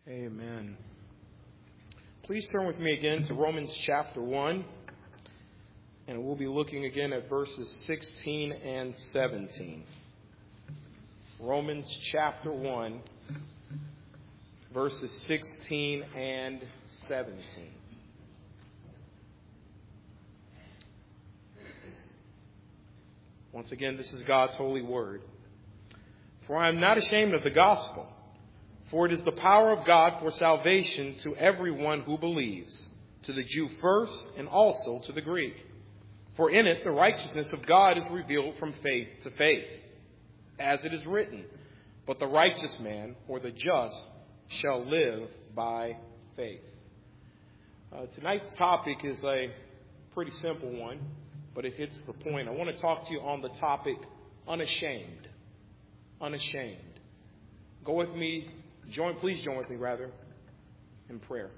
Amen. Please turn with me again to Romans chapter 1, and we'll be looking again at verses 16 and 17. Romans chapter 1, verses 16 and 17. Once again, this is God's holy word. For I am not ashamed of the gospel, for it is the power of God for salvation to everyone who believes, to the Jew first and also to the Greek. For in it the righteousness of God is revealed from faith to faith, as it is written, but the righteous man or the just shall live by faith. Tonight's topic is a pretty simple one, but it hits the point. I want to talk to you on the topic unashamed. Unashamed. Please join with me in prayer.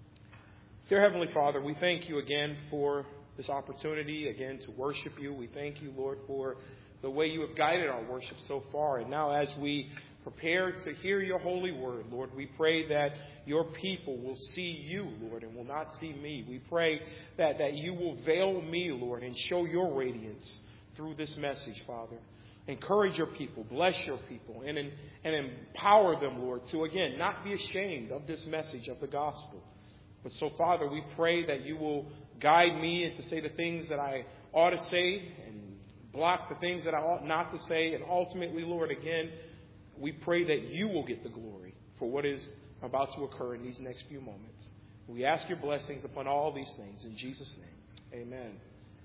Dear Heavenly Father, we thank you again for this opportunity again to worship you. We thank you, Lord, for the way you have guided our worship so far. And now as we prepare to hear your holy word, Lord, we pray that your people will see you, Lord, and will not see me. We pray that you will veil me, Lord, and show your radiance through this message, Father. Encourage your people, bless your people, and empower them, Lord, to, again, not be ashamed of this message of the gospel. But so, Father, we pray that you will guide me to say the things that I ought to say and block the things that I ought not to say. And ultimately, Lord, again, we pray that you will get the glory for what is about to occur in these next few moments. We ask your blessings upon all these things in Jesus' name. Amen.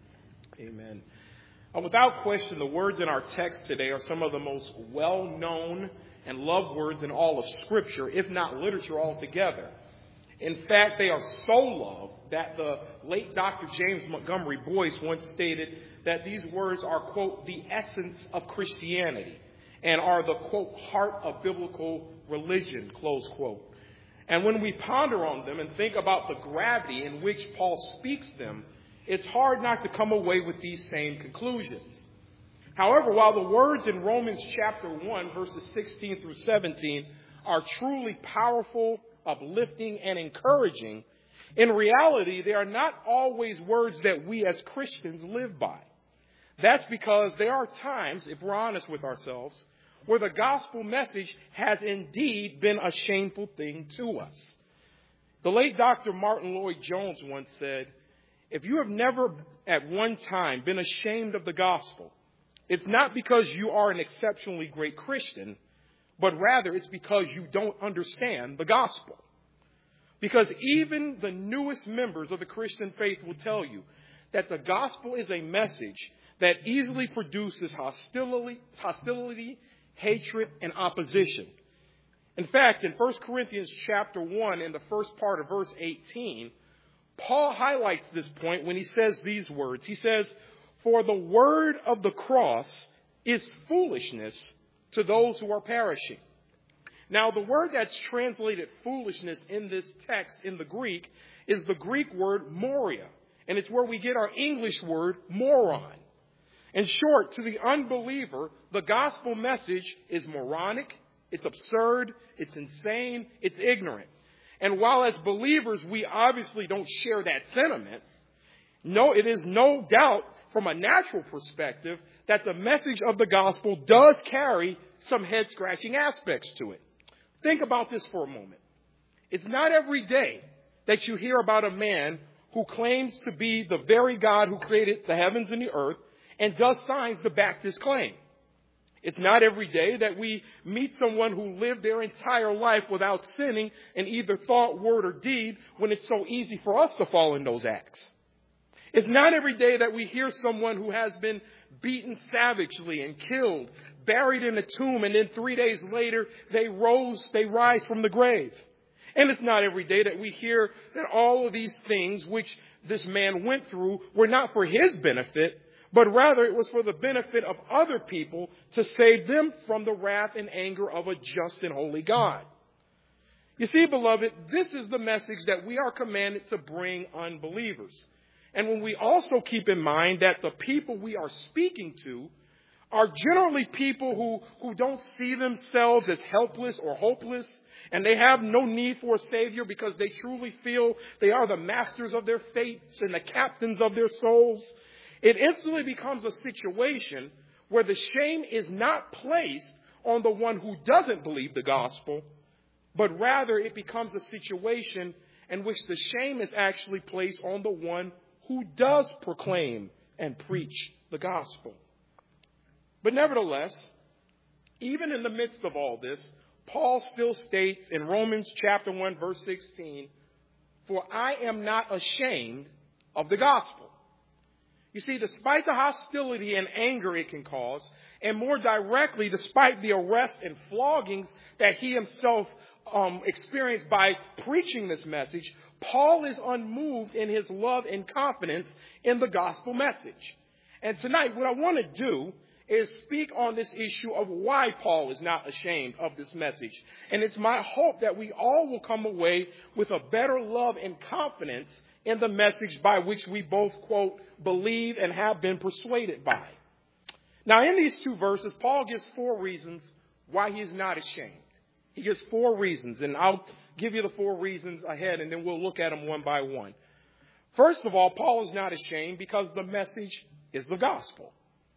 Amen. Without question, the words in our text today are some of the most well-known and loved words in all of Scripture, if not literature altogether. In fact, they are so loved that the late Dr. James Montgomery Boyce once stated that these words are, quote, the essence of Christianity and are the, quote, heart of biblical religion, close quote. And when we ponder on them and think about the gravity in which Paul speaks them, it's hard not to come away with these same conclusions. However, while the words in Romans chapter 1, verses 16 through 17 are truly powerful, uplifting, and encouraging, in reality, they are not always words that we as Christians live by. That's because there are times, if we're honest with ourselves, where the gospel message has indeed been a shameful thing to us. The late Dr. Martin Lloyd-Jones once said, if you have never at one time been ashamed of the gospel, it's not because you are an exceptionally great Christian, but rather it's because you don't understand the gospel. Because even the newest members of the Christian faith will tell you that the gospel is a message that easily produces hostility, hatred, and opposition. In fact, in 1 Corinthians chapter 1, in the first part of verse 18, Paul highlights this point when he says these words. He says, for the word of the cross is foolishness to those who are perishing. Now, the word that's translated foolishness in this text in the Greek is the Greek word moria, and it's where we get our English word moron. In short, to the unbeliever, the gospel message is moronic, it's absurd, it's insane, it's ignorant. And while as believers, we obviously don't share that sentiment, it is no doubt from a natural perspective that the message of the gospel does carry some head-scratching aspects to it. Think about this for a moment. It's not every day that you hear about a man who claims to be the very God who created the heavens and the earth and does signs to back this claim. It's not every day that we meet someone who lived their entire life without sinning in either thought, word, or deed when it's so easy for us to fall in those acts. It's not every day that we hear someone who has been beaten savagely and killed, buried in a tomb, and then 3 days later they rise from the grave. And it's not every day that we hear that all of these things which this man went through were not for his benefit, but rather it was for the benefit of other people to save them from the wrath and anger of a just and holy God. You see, beloved, this is the message that we are commanded to bring unbelievers. And when we also keep in mind that the people we are speaking to are generally people who don't see themselves as helpless or hopeless, and they have no need for a Savior because they truly feel they are the masters of their fates and the captains of their souls. It instantly becomes a situation where the shame is not placed on the one who doesn't believe the gospel, but rather it becomes a situation in which the shame is actually placed on the one who does proclaim and preach the gospel. But nevertheless, even in the midst of all this, Paul still states in Romans chapter 1, verse 16, "For I am not ashamed of the gospel." You see, despite the hostility and anger it can cause, and more directly, despite the arrest and floggings that he himself experienced by preaching this message, Paul is unmoved in his love and confidence in the gospel message. And tonight, what I want to do is speak on this issue of why Paul is not ashamed of this message. And it's my hope that we all will come away with a better love and confidence in the message by which we both, quote, believe and have been persuaded by. Now, in these two verses, Paul gives 4 reasons why he is not ashamed. He gives 4 reasons, and I'll give you the 4 reasons ahead, and then we'll look at them one by one. First of all, Paul is not ashamed because the message is the gospel.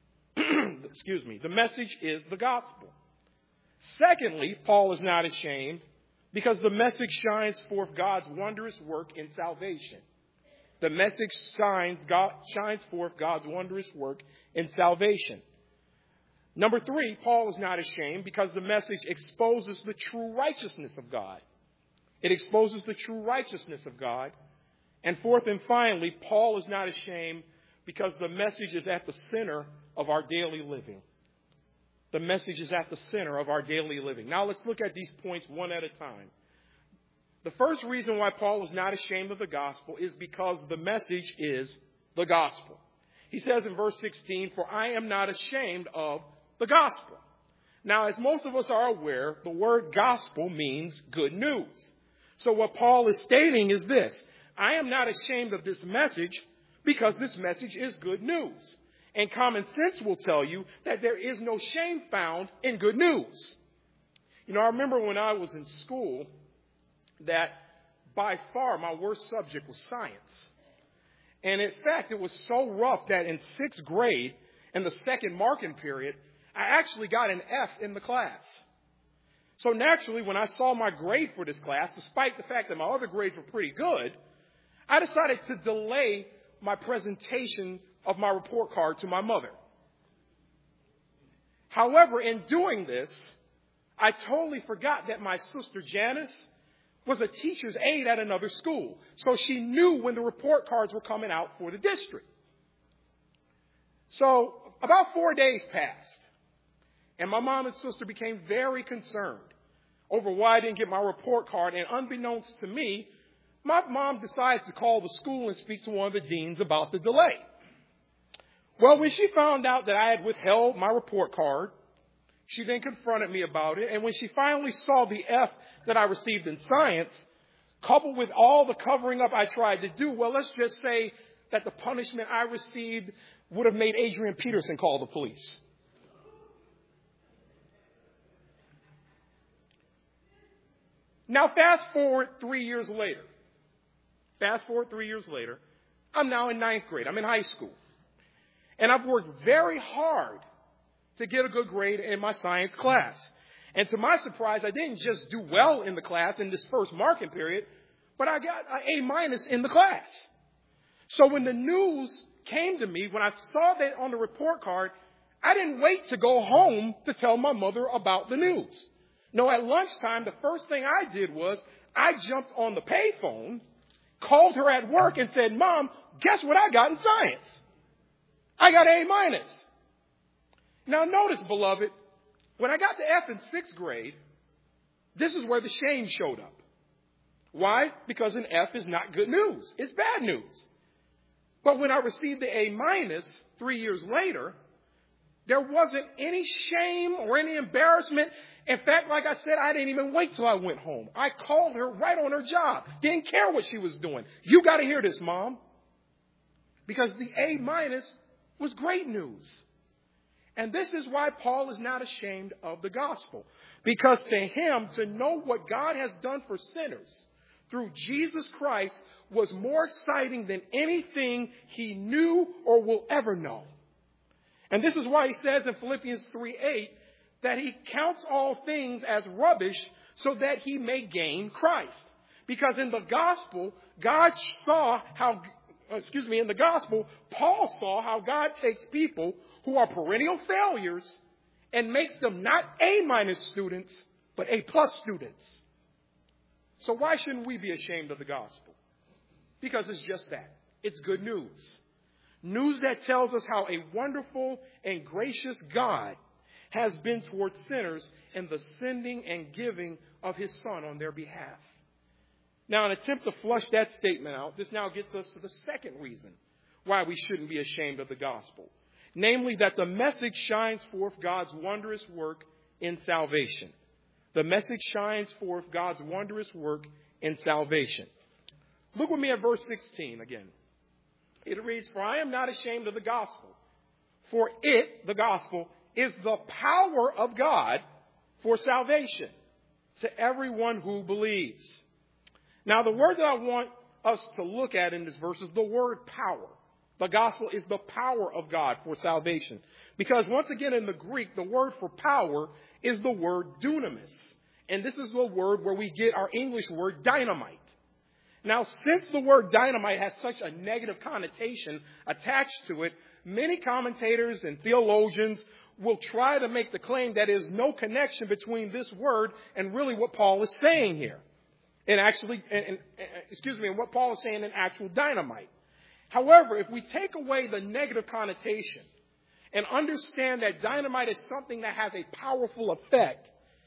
Excuse me. The message is the gospel. Secondly, Paul is not ashamed because the message shines forth God's wondrous work in salvation. The message shines forth God's wondrous work in salvation. Number 3, Paul is not ashamed because the message exposes the true righteousness of God. It exposes the true righteousness of God. And fourth and finally, Paul is not ashamed because the message is at the center of our daily living. The message is at the center of our daily living. Now let's look at these points one at a time. The first reason why Paul is not ashamed of the gospel is because the message is the gospel. He says in verse 16, "For I am not ashamed of the gospel." Now, as most of us are aware, the word gospel means good news. So what Paul is stating is this: I am not ashamed of this message because this message is good news. And common sense will tell you that there is no shame found in good news. You know, I remember when I was in school that by far my worst subject was science. And in fact, it was so rough that in 6th grade, in the second marking period, I actually got an F in the class. So naturally, when I saw my grade for this class, despite the fact that my other grades were pretty good, I decided to delay my presentation of my report card to my mother. However, in doing this, I totally forgot that my sister Janice was a teacher's aide at another school. So she knew when the report cards were coming out for the district. So about 4 days passed, and my mom and sister became very concerned over why I didn't get my report card. And unbeknownst to me, my mom decided to call the school and speak to one of the deans about the delay. Well, when she found out that I had withheld my report card, she then confronted me about it. And when she finally saw the F that I received in science, coupled with all the covering up I tried to do, well, let's just say that the punishment I received would have made Adrian Peterson call the police. Now, fast forward 3 years later. I'm now in 9th grade. I'm in high school. And I've worked very hard to get a good grade in my science class. And to my surprise, I didn't just do well in the class in this first marking period, but I got an A- in the class. So when the news came to me, when I saw that on the report card, I didn't wait to go home to tell my mother about the news. No, at lunchtime, the first thing I did was I jumped on the payphone, called her at work and said, "Mom, guess what I got in science? I got A-." Now notice, beloved, when I got the F in 6th grade, this is where the shame showed up. Why? Because an F is not good news. It's bad news. But when I received the A- 3 years later, there wasn't any shame or any embarrassment. In fact, like I said, I didn't even wait till I went home. I called her right on her job. Didn't care what she was doing. "You got to hear this, Mom." Because the A- was great news. And this is why Paul is not ashamed of the gospel. Because to him, to know what God has done for sinners through Jesus Christ was more exciting than anything he knew or will ever know. And this is why he says in Philippians 3:8 that he counts all things as rubbish so that he may gain Christ. Because in the gospel, in the gospel, Paul saw how God takes people who are perennial failures and makes them not A- students, but A+ students. So why shouldn't we be ashamed of the gospel? Because it's just that. It's good news. News that tells us how a wonderful and gracious God has been towards sinners in the sending and giving of his Son on their behalf. Now, in an attempt to flush that statement out, this now gets us to the second reason why we shouldn't be ashamed of the gospel. Namely, that the message shines forth God's wondrous work in salvation. The message shines forth God's wondrous work in salvation. Look with me at verse 16 again. It reads, "For I am not ashamed of the gospel, for it," the gospel, "is the power of God for salvation to everyone who believes." Now, the word that I want us to look at in this verse is the word power. The gospel is the power of God for salvation. Because once again, in the Greek, the word for power is the word dunamis. And this is the word where we get our English word dynamite. Now, since the word dynamite has such a negative connotation attached to it, many commentators and theologians will try to make the claim that there is no connection between this word and really what Paul is saying here. And what Paul is saying in actual dynamite. However, if we take away the negative connotation and understand that dynamite is something that has a powerful effect,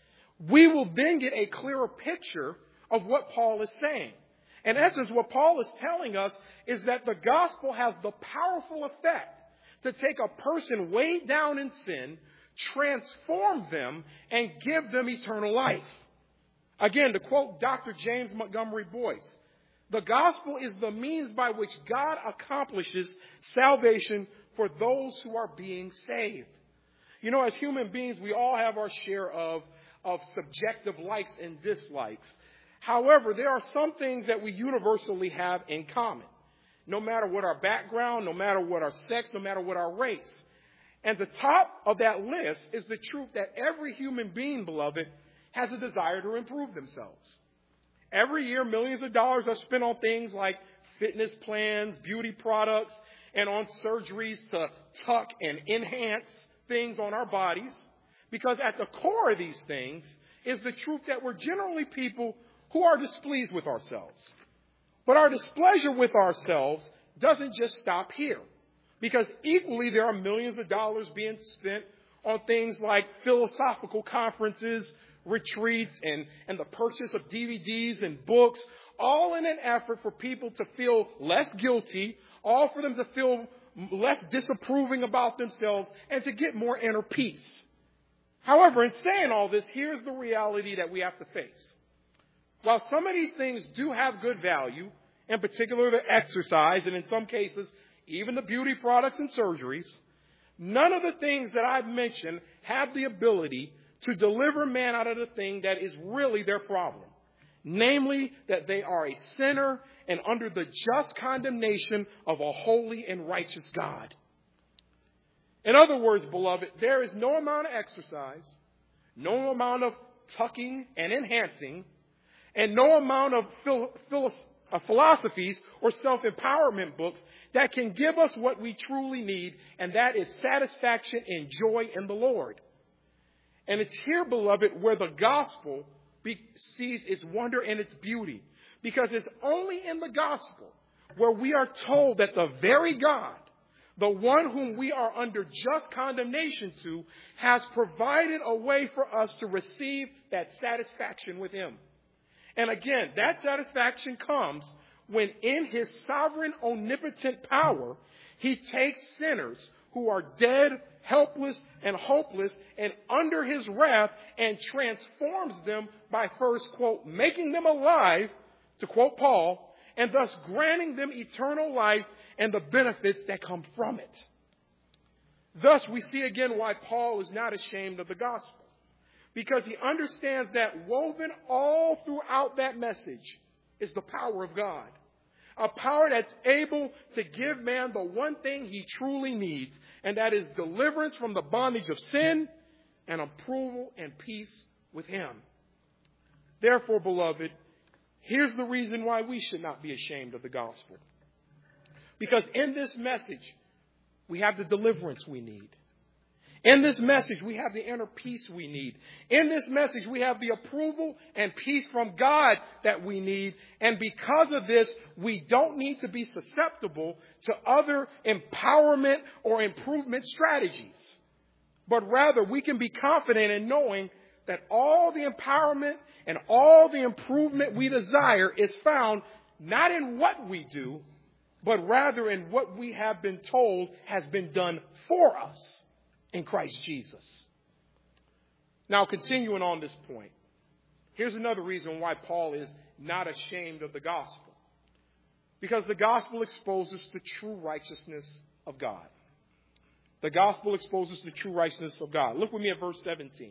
we will then get a clearer picture of what Paul is saying. In essence, what Paul is telling us is that the gospel has the powerful effect to take a person weighed down in sin, transform them, and give them eternal life. Again, to quote Dr. James Montgomery Boyce, the gospel is the means by which God accomplishes salvation for those who are being saved. You know, as human beings, we all have our share of subjective likes and dislikes. However, there are some things that we universally have in common, no matter what our background, no matter what our sex, no matter what our race. And the top of that list is the truth that every human being, beloved, has a desire to improve themselves. Every year, millions of dollars are spent on things like fitness plans, beauty products, and on surgeries to tuck and enhance things on our bodies. Because at the core of these things is the truth that we're generally people who are displeased with ourselves. But our displeasure with ourselves doesn't just stop here. Because equally, there are millions of dollars being spent on things like philosophical conferences, retreats, and the purchase of DVDs and books, all in an effort for people to feel less guilty, all for them to feel less disapproving about themselves, and to get more inner peace. However, in saying all this, here's the reality that we have to face. While some of these things do have good value, in particular the exercise, and in some cases, even the beauty products and surgeries, none of the things that I've mentioned have the ability to deliver man out of the thing that is really their problem. Namely, that they are a sinner and under the just condemnation of a holy and righteous God. In other words, beloved, there is no amount of exercise, no amount of tucking and enhancing, and no amount of philosophies or self-empowerment books that can give us what we truly need, and that is satisfaction and joy in the Lord. And it's here, beloved, where the gospel sees its wonder and its beauty. Because it's only in the gospel where we are told that the very God, the one whom we are under just condemnation to, has provided a way for us to receive that satisfaction with him. And again, that satisfaction comes when in his sovereign, omnipotent power, he takes sinners who are dead, helpless, and hopeless, and under his wrath, and transforms them by first, quote, making them alive, to quote Paul, and thus granting them eternal life and the benefits that come from it. Thus, we see again why Paul is not ashamed of the gospel, because he understands that woven all throughout that message is the power of God, a power that's able to give man the one thing he truly needs, and that is deliverance from the bondage of sin and approval and peace with him. Therefore, beloved, here's the reason why we should not be ashamed of the gospel. Because in this message, we have the deliverance we need. In this message, we have the inner peace we need. In this message, we have the approval and peace from God that we need. And because of this, we don't need to be susceptible to other empowerment or improvement strategies. But rather, we can be confident in knowing that all the empowerment and all the improvement we desire is found not in what we do, but rather in what we have been told has been done for us in Christ Jesus. Now, continuing on this point, here's another reason why Paul is not ashamed of the gospel. Because the gospel exposes the true righteousness of God. The gospel exposes the true righteousness of God. Look with me at verse 17.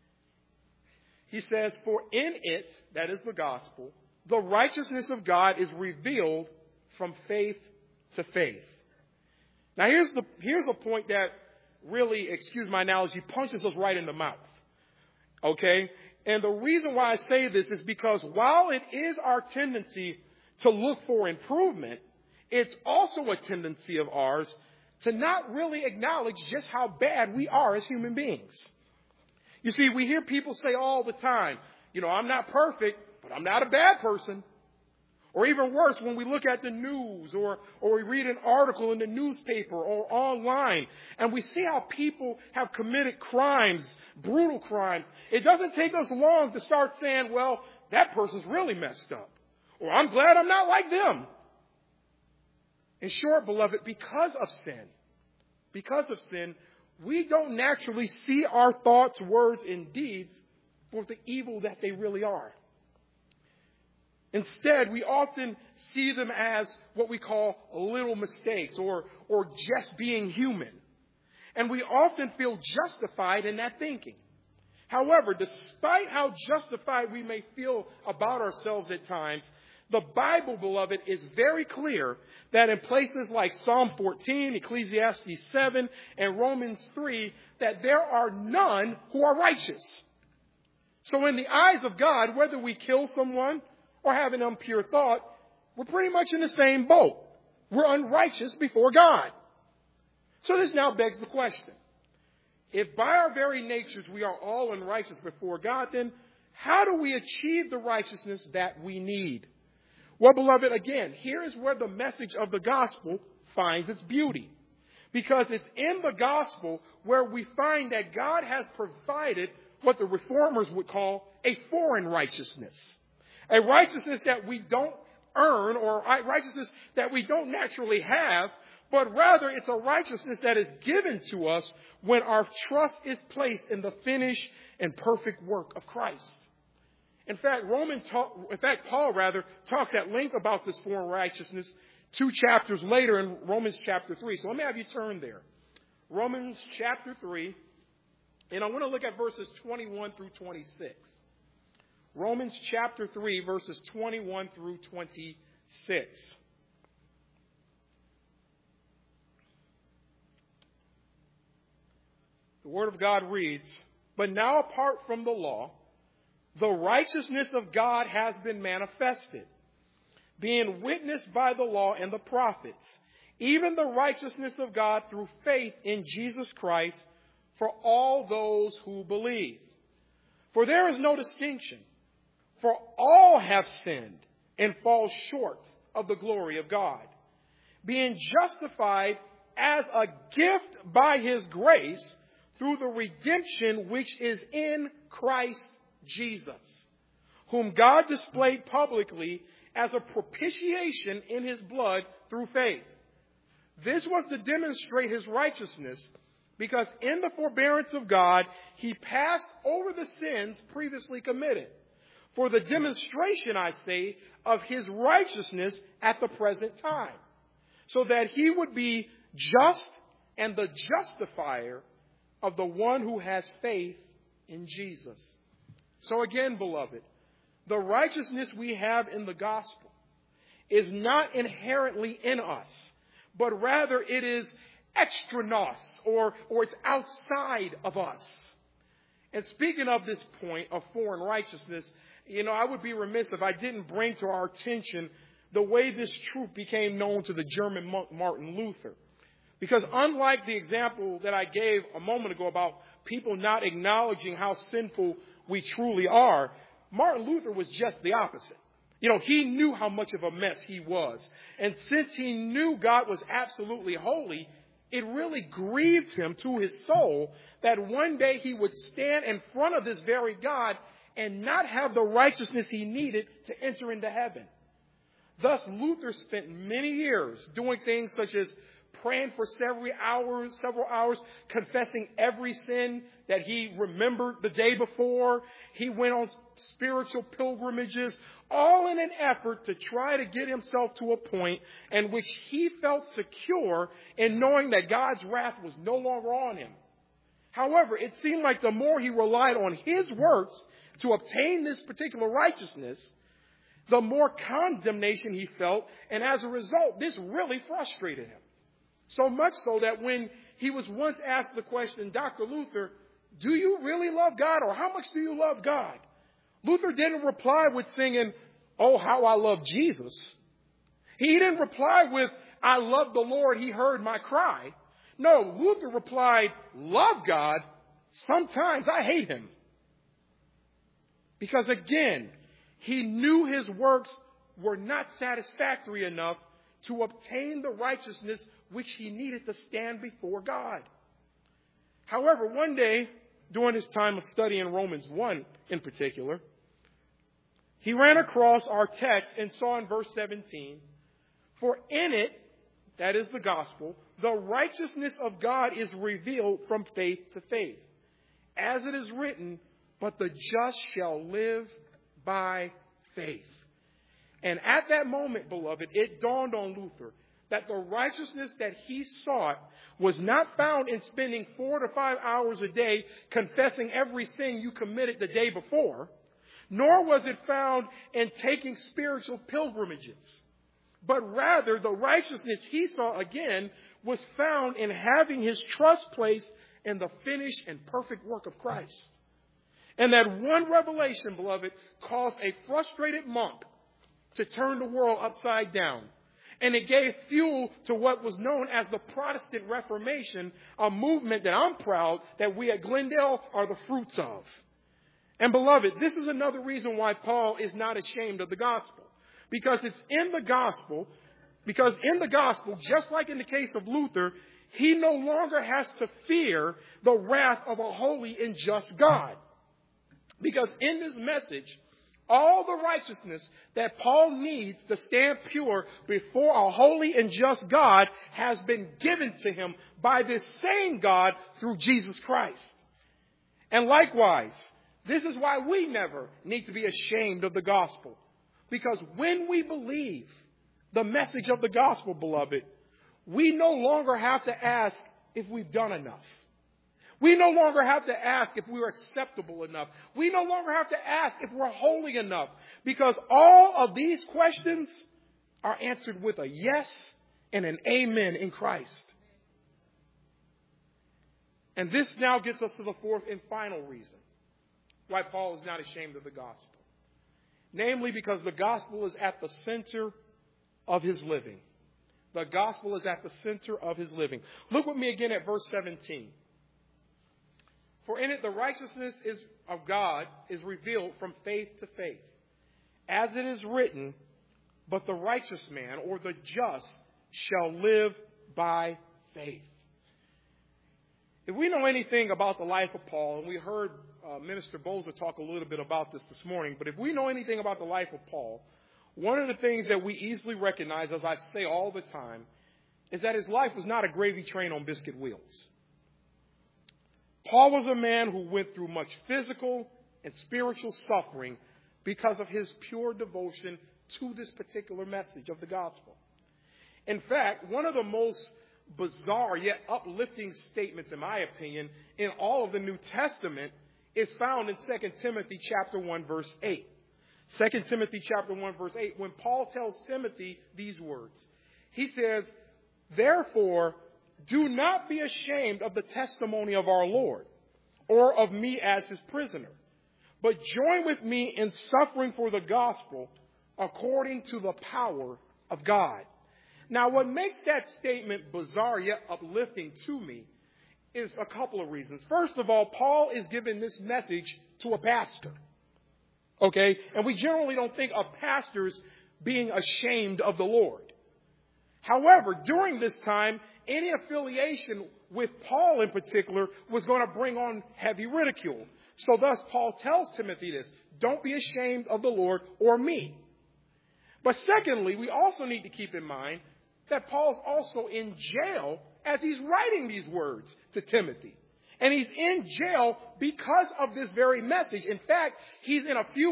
He says, "For in it," that is the gospel, "the righteousness of God is revealed from faith to faith." Now here's a point that really, excuse my analogy, punches us right in the mouth. Okay? And the reason why I say this is because while it is our tendency to look for improvement, it's also a tendency of ours to not really acknowledge just how bad we are as human beings. You see, we hear people say all the time, I'm not perfect, but I'm not a bad person. Or even worse, when we look at the news or we read an article in the newspaper or online, and we see how people have committed crimes, brutal crimes, it doesn't take us long to start saying, well, that person's really messed up. Or I'm glad I'm not like them. In short, beloved, because of sin, we don't naturally see our thoughts, words, and deeds for the evil that they really are. Instead, we often see them as what we call little mistakes or just being human. And we often feel justified in that thinking. However, despite how justified we may feel about ourselves at times, the Bible, beloved, is very clear that in places like Psalm 14, Ecclesiastes 7, and Romans 3, that there are none who are righteous. So in the eyes of God, whether we kill someone or have an impure thought, we're pretty much in the same boat. We're unrighteous before God. So this now begs the question. If by our very natures we are all unrighteous before God, then how do we achieve the righteousness that we need? Well, beloved, again, here is where the message of the gospel finds its beauty. Because it's in the gospel where we find that God has provided what the reformers would call a foreign righteousness. A righteousness that we don't earn or a righteousness that we don't naturally have, but rather it's a righteousness that is given to us when our trust is placed in the finished and perfect work of Christ. In fact, Paul talks at length about this foreign righteousness 2 chapters later in Romans chapter 3. So let me have you turn there. Romans chapter 3, and I want to look at verses 21 through 26. Romans chapter 3, verses 21 through 26. The Word of God reads, "But now apart from the law, the righteousness of God has been manifested, being witnessed by the law and the prophets, even the righteousness of God through faith in Jesus Christ for all those who believe. For there is no distinction, for all have sinned and fall short of the glory of God, being justified as a gift by His grace through the redemption which is in Christ Jesus, whom God displayed publicly as a propitiation in His blood through faith. This was to demonstrate His righteousness, because in the forbearance of God, He passed over the sins previously committed, for the demonstration, I say, of His righteousness at the present time, so that He would be just and the justifier of the one who has faith in Jesus. So again, beloved, the righteousness we have in the gospel is not inherently in us, but rather it is extranos, or it's outside of us. And speaking of this point of foreign righteousness, I would be remiss if I didn't bring to our attention the way this truth became known to the German monk Martin Luther. Because unlike the example that I gave a moment ago about people not acknowledging how sinful we truly are, Martin Luther was just the opposite. He knew how much of a mess he was. And since he knew God was absolutely holy, it really grieved him to his soul that one day he would stand in front of this very God and not have the righteousness he needed to enter into heaven. Thus, Luther spent many years doing things such as praying for several hours, confessing every sin that he remembered the day before. He went on spiritual pilgrimages, all in an effort to try to get himself to a point in which he felt secure in knowing that God's wrath was no longer on him. However, it seemed like the more he relied on his works to obtain this particular righteousness, the more condemnation he felt, and as a result, this really frustrated him. So much so that when he was once asked the question, Dr. Luther, do you really love God, or how much do you love God? Luther didn't reply with singing, oh, how I love Jesus. He didn't reply with, I love the Lord, he heard my cry. No, Luther replied, love God, sometimes I hate him. Because again, he knew his works were not satisfactory enough to obtain the righteousness which he needed to stand before God. However, one day, during his time of studying Romans 1 in particular, he ran across our text and saw in verse 17, for in it, that is the gospel, the righteousness of God is revealed from faith to faith. As it is written, but the just shall live by faith. And at that moment, beloved, it dawned on Luther that the righteousness that he sought was not found in spending 4 to 5 hours a day confessing every sin you committed the day before, nor was it found in taking spiritual pilgrimages, but rather the righteousness he saw again was found in having his trust placed in the finished and perfect work of Christ. And that one revelation, beloved, caused a frustrated monk to turn the world upside down. And it gave fuel to what was known as the Protestant Reformation, a movement that I'm proud that we at Glendale are the fruits of. And beloved, this is another reason why Paul is not ashamed of the gospel. Because it's in the gospel, just like in the case of Luther, he no longer has to fear the wrath of a holy and just God. Because in this message, all the righteousness that Paul needs to stand pure before a holy and just God has been given to him by this same God through Jesus Christ. And likewise, this is why we never need to be ashamed of the gospel. Because when we believe the message of the gospel, beloved, we no longer have to ask if we've done enough. We no longer have to ask if we're acceptable enough. We no longer have to ask if we're holy enough, because all of these questions are answered with a yes and an amen in Christ. And this now gets us to the fourth and final reason why Paul is not ashamed of the gospel. Namely, because the gospel is at the center of his living. The gospel is at the center of his living. Look with me again at verse 17. For in it the righteousness of God is revealed from faith to faith. As it is written, but the righteous man, or the just, shall live by faith. If we know anything about the life of Paul, and we heard Minister Boza talk a little bit about this morning, but if we know anything about the life of Paul, one of the things that we easily recognize, as I say all the time, is that his life was not a gravy train on biscuit wheels. Paul was a man who went through much physical and spiritual suffering because of his pure devotion to this particular message of the gospel. In fact, one of the most bizarre yet uplifting statements, in my opinion, in all of the New Testament is found in 2 Timothy chapter 1, verse 8. 2 Timothy chapter 1, verse 8, when Paul tells Timothy these words, he says, "Therefore, do not be ashamed of the testimony of our Lord, or of me as his prisoner, but join with me in suffering for the gospel according to the power of God." Now, what makes that statement bizarre yet uplifting to me is a couple of reasons. First of all, Paul is giving this message to a pastor. Okay? And we generally don't think of pastors being ashamed of the Lord. However, during this time, any affiliation with Paul in particular was going to bring on heavy ridicule. So thus, Paul tells Timothy this: don't be ashamed of the Lord or me. But secondly, we also need to keep in mind that Paul's also in jail as he's writing these words to Timothy. And he's in jail because of this very message. In fact, he's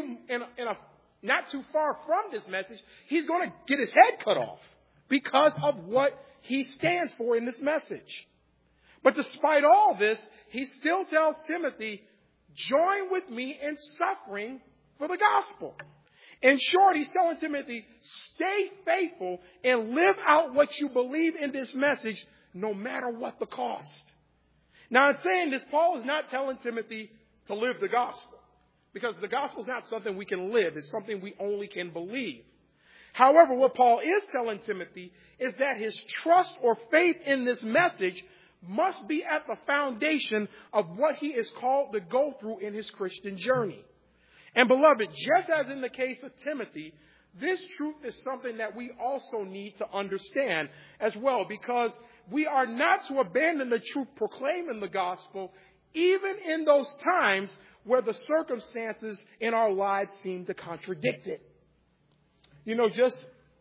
not too far from this message, he's going to get his head cut off because of what he stands for in this message. But despite all this, he still tells Timothy, join with me in suffering for the gospel. In short, he's telling Timothy, stay faithful and live out what you believe in this message, no matter what the cost. Now, in saying this, Paul is not telling Timothy to live the gospel, because the gospel is not something we can live. It's something we only can believe. However, what Paul is telling Timothy is that his trust or faith in this message must be at the foundation of what he is called to go through in his Christian journey. And beloved, just as in the case of Timothy, this truth is something that we also need to understand as well, because we are not to abandon the truth proclaimed in the gospel, even in those times where the circumstances in our lives seem to contradict it. You know, just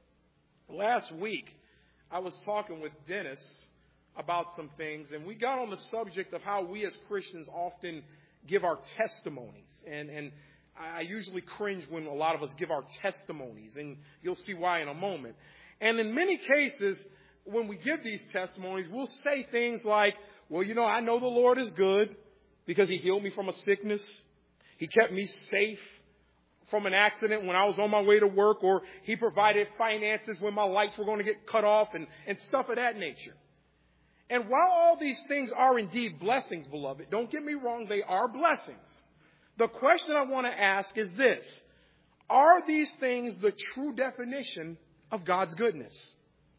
last week, I was talking with Dennis about some things, and we got on the subject of how we as Christians often give our testimonies. And I usually cringe when a lot of us give our testimonies, and you'll see why in a moment. And in many cases, when we give these testimonies, we'll say things like, well, you know, I know the Lord is good because he healed me from a sickness. He kept me safe from an accident when I was on my way to work, or he provided finances when my lights were going to get cut off, and stuff of that nature. And while all these things are indeed blessings, beloved, don't get me wrong, they are blessings. The question I want to ask is this: are these things the true definition of God's goodness?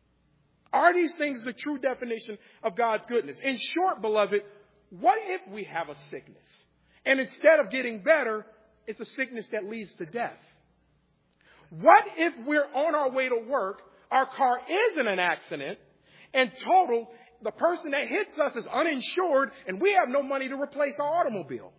Are these things the true definition of God's goodness? In short, beloved, what if we have a sickness, and instead of getting better, it's a sickness that leads to death? What if we're on our way to work, our car is in an accident, and total, the person that hits us is uninsured, and we have no money to replace our automobile?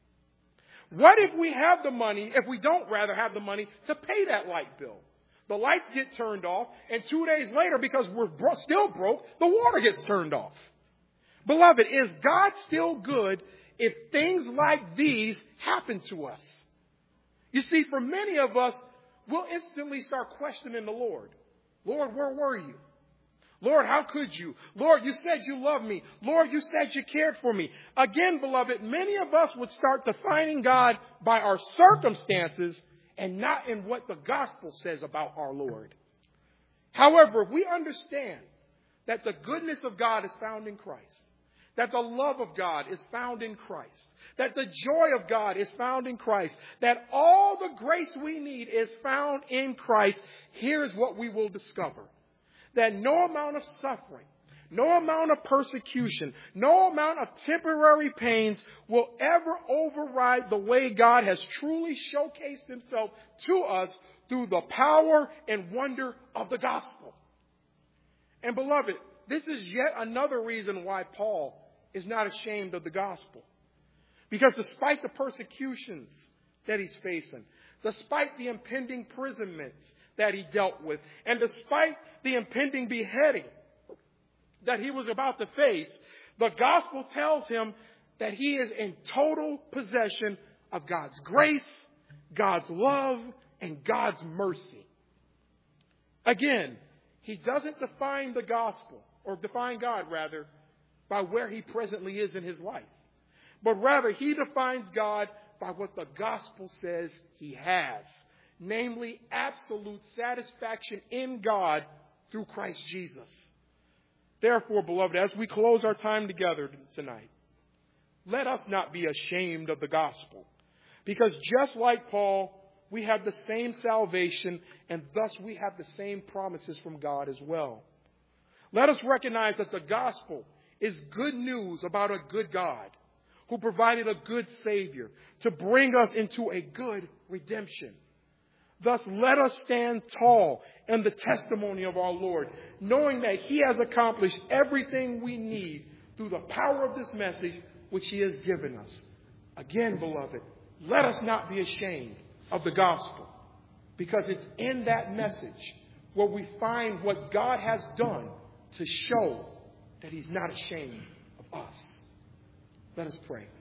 What if we have the money, if we don't rather have the money to pay that light bill? The lights get turned off, and 2 days later, because we're still broke, the water gets turned off. Beloved, is God still good if things like these happen to us? You see, for many of us, we'll instantly start questioning the Lord. Lord, where were you? Lord, how could you? Lord, you said you loved me. Lord, you said you cared for me. Again, beloved, many of us would start defining God by our circumstances and not in what the gospel says about our Lord. However, we understand that the goodness of God is found in Christ, that the love of God is found in Christ, that the joy of God is found in Christ, that all the grace we need is found in Christ. Here's what we will discover: that no amount of suffering, no amount of persecution, no amount of temporary pains will ever override the way God has truly showcased himself to us through the power and wonder of the gospel. And beloved, this is yet another reason why Paul is not ashamed of the gospel. Because despite the persecutions that he's facing, despite the impending imprisonment that he dealt with, and despite the impending beheading that he was about to face, the gospel tells him that he is in total possession of God's grace, God's love, and God's mercy. Again, he doesn't define the gospel or define God rather, by where he presently is in his life. But rather, he defines God by what the gospel says he has. Namely, absolute satisfaction in God through Christ Jesus. Therefore, beloved, as we close our time together tonight, let us not be ashamed of the gospel. Because just like Paul, we have the same salvation, and thus we have the same promises from God as well. Let us recognize that the gospel is good news about a good God who provided a good Savior to bring us into a good redemption. Thus, let us stand tall in the testimony of our Lord, knowing that he has accomplished everything we need through the power of this message which he has given us. Again, beloved, let us not be ashamed of the gospel, because it's in that message where we find what God has done to show that he's not ashamed of us. Let us pray.